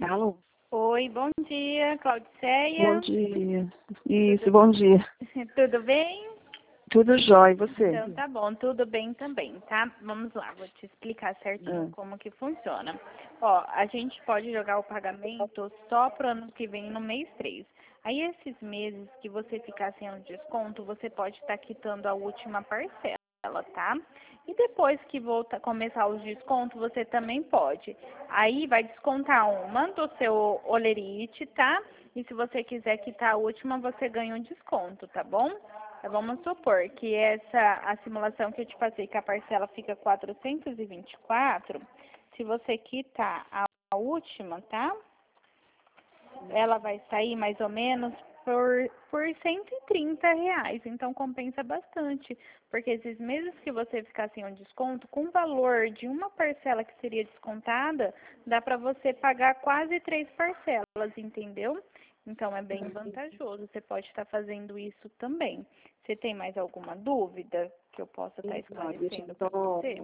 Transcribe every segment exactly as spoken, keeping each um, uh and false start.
Alô? Oi, bom dia, Bom Claudiceia. dia. Isso, Tudo, bom dia. tudo bem? Tudo jóia, e você? Então tá bom, tudo bem também, tá? Vamos lá, vou te explicar certinho Ah. como que funciona. Ó, a gente pode jogar o pagamento só pro ano que vem no mês três. Aí esses meses que você ficar sem o desconto, você pode estar quitando a última parcela, tá? E depois que volta, começar os descontos, você também pode. Aí vai descontar uma do seu olerite, tá? E se você quiser quitar a última, você ganha um desconto, tá bom? Então, vamos supor que essa a simulação que eu te passei, que a parcela fica quatrocentos e vinte e quatro, se você quitar a última, tá? Ela vai sair mais ou menos por, por cento e trinta reais, então compensa bastante, porque esses meses que você ficar sem um desconto, com o valor de uma parcela que seria descontada, dá para você pagar quase três parcelas, entendeu? Então é bem vantajoso, você pode estar fazendo isso também. Você tem mais alguma dúvida que eu possa estar Então, deixa eu esclarecendo para só, você?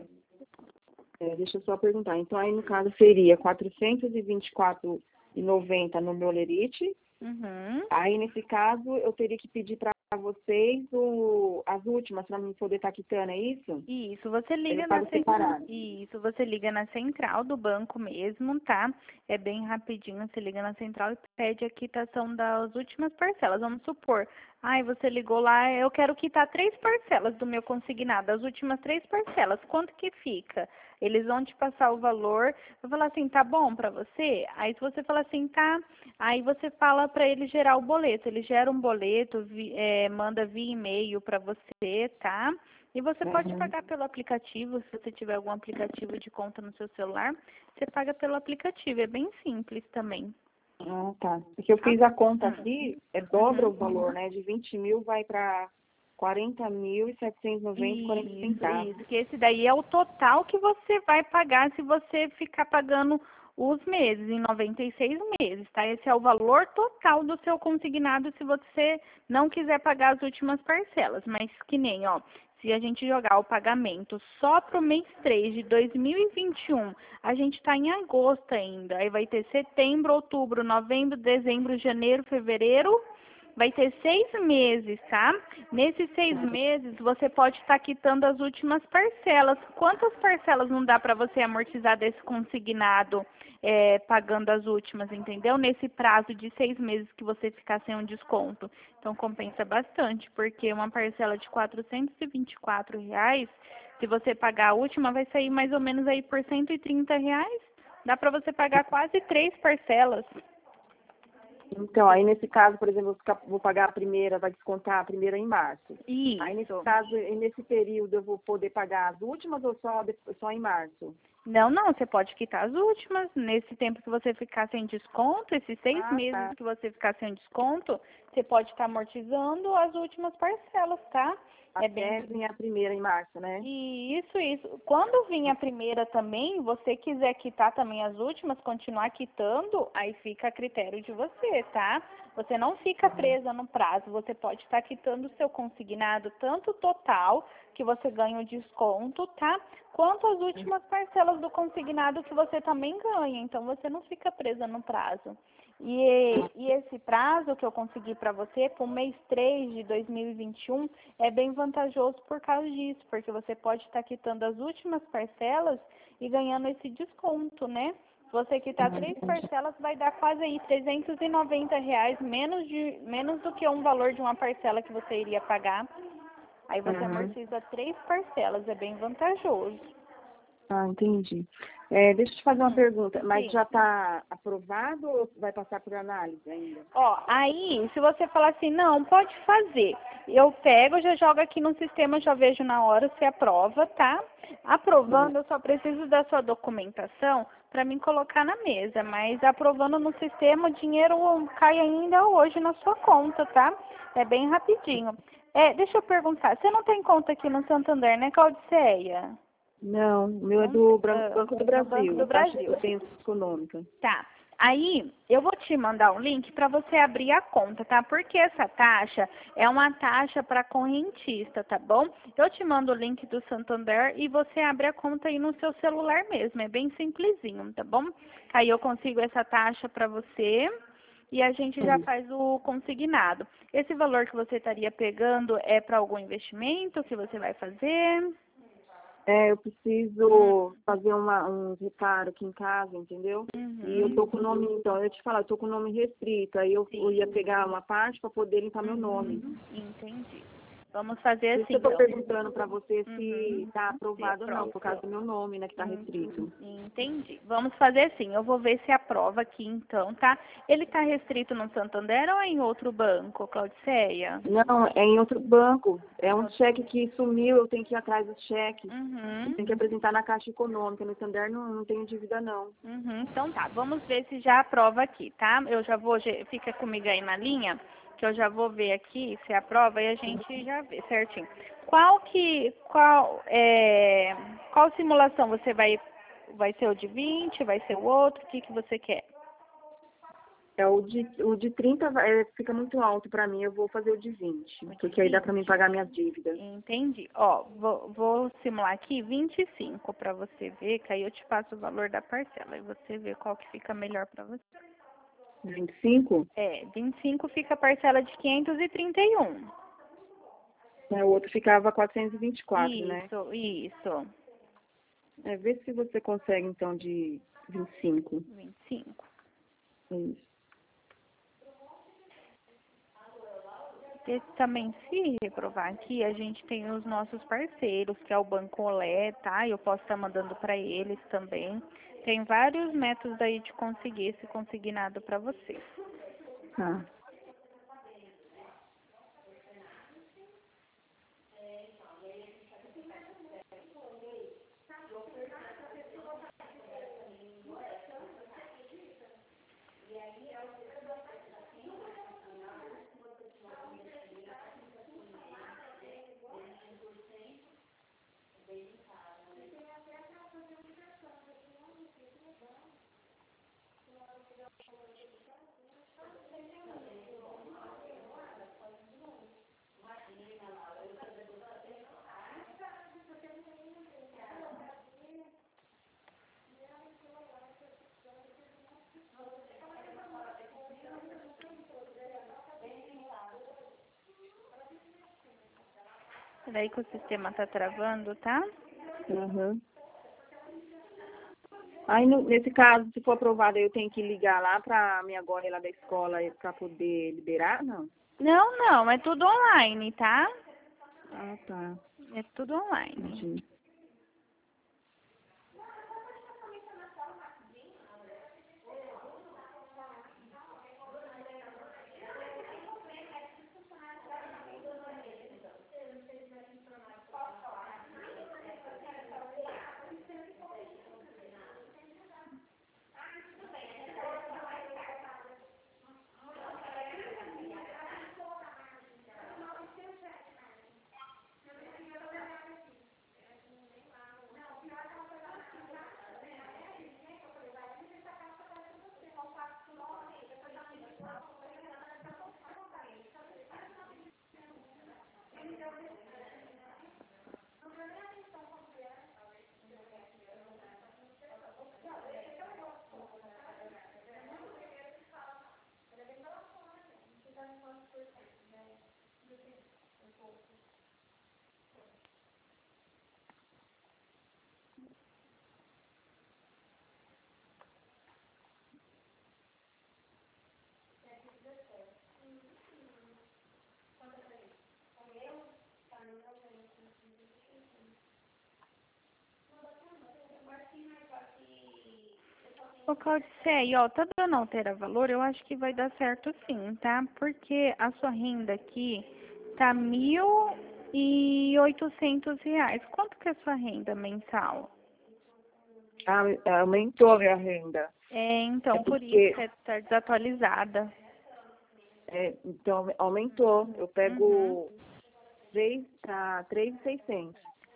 é, deixa eu só perguntar. Então, aí no caso seria quatrocentos e vinte e quatro reais e noventa centavos no meu lerite. Uhum. Aí, nesse caso, eu teria que pedir para vocês o, as últimas para mim poder estar quitando, é isso? Isso, você Aí eu liga na pago cen- separado. Isso, você liga na central do banco mesmo, tá? É bem rapidinho, você liga na central e pede a quitação das últimas parcelas. Vamos supor, ai, você ligou lá, eu quero quitar três parcelas do meu consignado, as últimas três parcelas. Quanto que fica? Eles vão te passar o valor. Eu falar assim, tá bom pra você? Aí se você falar assim, tá, aí você fala pra ele gerar o boleto. Ele gera um boleto, vi- é, manda via e-mail pra você, tá? E você pode Uhum. pagar pelo aplicativo, se você tiver algum aplicativo de conta no seu celular, você paga pelo aplicativo, é bem simples também. Ah, tá. Porque eu Tá? fiz a conta Hum. aqui, é dobra Uhum. o valor, né? De vinte mil vai para quarenta mil e setecentos e noventa e quarenta Isso, centavos. isso. Que esse daí é o total que você vai pagar se você ficar pagando os meses, em noventa e seis meses, tá? Esse é o valor total do seu consignado se você não quiser pagar as últimas parcelas. Mas que nem, ó, se a gente jogar o pagamento só para o mês três de dois mil e vinte e um, a gente está em agosto ainda. Aí vai ter setembro, outubro, novembro, dezembro, janeiro, fevereiro. Vai ter seis meses, tá? Nesses seis meses, você pode estar quitando as últimas parcelas. Quantas parcelas não dá para você amortizar desse consignado é, pagando as últimas, entendeu? Nesse prazo de seis meses que você ficar sem um desconto. Então, compensa bastante, porque uma parcela de quatrocentos e vinte e quatro reais, se você pagar a última, vai sair mais ou menos aí por cento e trinta reais. Dá para você pagar quase três parcelas. Então, aí nesse caso, por exemplo, eu vou ficar- vou pagar a primeira, vai descontar a primeira em março. Aí nesse Isso. caso, e nesse período, eu vou poder pagar as últimas ou só, de- só em março? Não, não, você pode quitar as últimas. Nesse tempo que você ficar sem desconto, esses seis Ah, meses tá. que você ficar sem desconto, você pode estar amortizando as últimas parcelas, tá? É Até bem. vir a primeira em março, né? E isso, isso. Quando vir a primeira também, você quiser quitar também as últimas, continuar quitando, aí fica a critério de você, tá? Você não fica presa no prazo, você pode estar quitando o seu consignado, tanto o total, que você ganha o desconto, tá? Quanto as últimas parcelas do consignado que você também ganha, então você não fica presa no prazo. E, e esse prazo que eu consegui para você, para o mês três de dois mil e vinte e um, é bem vantajoso por causa disso, porque você pode estar quitando as últimas parcelas e ganhando esse desconto, né? Se você quitar três parcelas, vai dar quase aí trezentos e noventa reais, menos, de, menos do que um valor de uma parcela que você iria pagar. Aí você Uhum. amortiza três parcelas, é bem vantajoso. Ah, entendi. É, deixa eu te fazer uma Hum, pergunta, mas sim. já está aprovado ou vai passar por análise ainda? Ó, aí, se você falar assim, não, pode fazer. Eu pego, já jogo aqui no sistema, já vejo na hora se aprova, tá? Aprovando, eu só preciso da sua documentação para mim colocar na mesa, mas aprovando no sistema, o dinheiro cai ainda hoje na sua conta, tá? É bem rapidinho. É, deixa eu perguntar, você não tem conta aqui no Santander, né, Claudiceia? Não, o meu é Não, do Bran- ah, Banco do no Brasil. Banco do Taxa Brasil. de potência econômica. Tá. Aí, eu vou te mandar um link para você abrir a conta, tá? Porque essa taxa é uma taxa para correntista, tá bom? Eu te mando o link do Santander e você abre a conta aí no seu celular mesmo. É bem simplesinho, tá bom? Aí eu consigo essa taxa para você e a gente já faz o consignado. Esse valor que você estaria pegando é para algum investimento que você vai fazer? É, eu Hum. preciso fazer uma, um reparo aqui em casa, entendeu? E eu Uhum. tô com o nome, então, eu ia te falar, eu tô com o nome restrito. Aí eu, eu Sim. ia pegar uma parte para poder limpar meu nome. Uhum. Entendi. Vamos fazer Por isso que assim, eu tô então. perguntando para você se Uhum. tá Se aprovado ou não, aprova. por causa do meu nome, né, que tá Hum, restrito. Entendi. Vamos fazer assim, eu vou ver se aprova aqui então, tá? Ele está restrito no Santander ou é em outro banco, Claudiceia? Não, é em outro banco. É um cheque que sumiu, eu tenho que ir atrás do cheque. Eu Uhum. tenho que apresentar na Caixa Econômica. No Santander não, não tenho dívida, não. Uhum. Então tá, vamos ver se já aprova aqui, tá? Eu já vou, ge- fica comigo aí na linha, que eu já vou ver aqui se aprova e a gente já vê certinho. Qual que, qual, é, qual simulação você vai, vai ser o de vinte, vai ser o outro, o que que você quer? É o de, o de trinta vai- é, fica muito alto para mim, eu vou fazer o de vinte. O de Porque aí dá para mim vinte? pagar minhas dívidas. Entendi. Ó, vou, vou simular aqui vinte e cinco para você ver, que aí eu te passo o valor da parcela e você vê qual que fica melhor para você. vinte e cinco? É, vinte e cinco fica a parcela de quinhentos e trinta e um. Né, o outro ficava quatrocentos e vinte e quatro, né? Isso, isso. É, vê se você consegue, então, de vinte e cinco. vinte e cinco. Isso. E também, se reprovar aqui, a gente tem os nossos parceiros, que é o Banco Olé, tá? Eu posso estar mandando para eles também. Tem vários métodos aí de conseguir esse consignado para você. Tá. Daí que o sistema tá travando, tá? Uhum. Aí, no- nesse caso, se for aprovado, eu tenho que ligar lá para minha agora lá da escola para poder liberar, não? Não, não, é tudo online, tá? Ah, tá. É tudo online. Entendi. Ô, Claudiceia, ó, tá dando altera valor, eu acho que vai dar certo sim, tá? Porque a sua renda aqui tá mil e oitocentos reais. Quanto que é a sua renda mensal? Ah, aumentou a minha renda. É, então, É por isso porque, que tá desatualizada. é, então, aumentou. Eu Uhum. pego três, tá, três mil e seiscentos.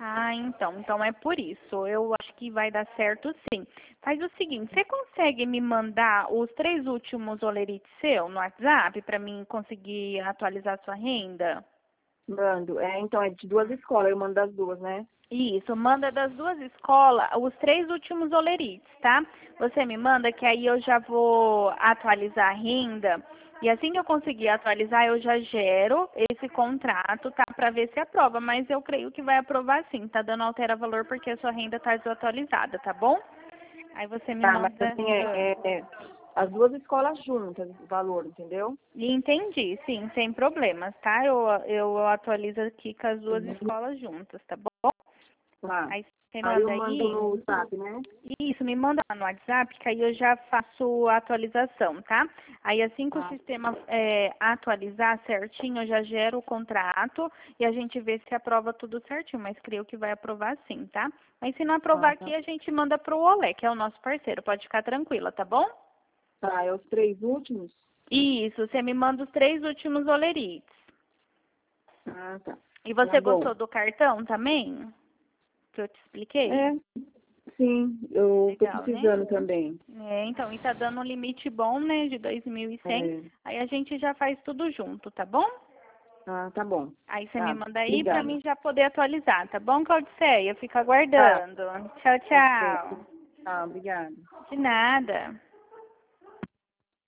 Ah, então, então é por isso. Eu acho que vai dar certo sim. Faz o seguinte, você consegue me mandar os três últimos olerites seu no WhatsApp para mim conseguir atualizar sua renda? Mando. É, então, é de duas escolas, eu mando das duas, né? Isso, manda das duas escolas os três últimos olerites, tá? Você me manda que aí eu já vou atualizar a renda. E assim que eu conseguir atualizar, eu já gero esse contrato, tá? Para ver se aprova. Mas eu creio que vai aprovar sim. Tá dando altera valor porque a sua renda tá desatualizada, tá bom? Aí você me Tá, mas manda. assim, é, Ah, é- é as duas escolas juntas, o valor, entendeu? entendi, sim, sem problemas, tá? Eu, eu atualizo aqui com as duas Uhum. escolas juntas, tá bom? Tá. Aí você Aí eu manda mando aí. no WhatsApp, né? Isso, me manda lá no WhatsApp, que aí eu já faço a atualização, tá? Aí assim que o Tá, sistema é, atualizar certinho, eu já gero o contrato e a gente vê se aprova tudo certinho, mas creio que vai aprovar sim, tá? Mas se não aprovar tá, tá. aqui, a gente manda pro Olé, que é o nosso parceiro, pode ficar tranquila, tá bom? Tá, é os três últimos? Isso, você me manda os três últimos olerites. Ah, tá. E Tá você bom. gostou do cartão também? Que eu te expliquei? É, sim, eu tô Legal, né? precisando também. É, então, e tá dando um limite bom, né, de dois mil e cem. É, Aí a gente já faz tudo junto, tá bom? ah, tá bom. Aí você me Tá, manda aí pra obrigada. mim já poder atualizar, tá bom, Claudiceia? Eu fico Tá, aguardando. Tchau, ok. tchau. Tá, obrigada. De nada.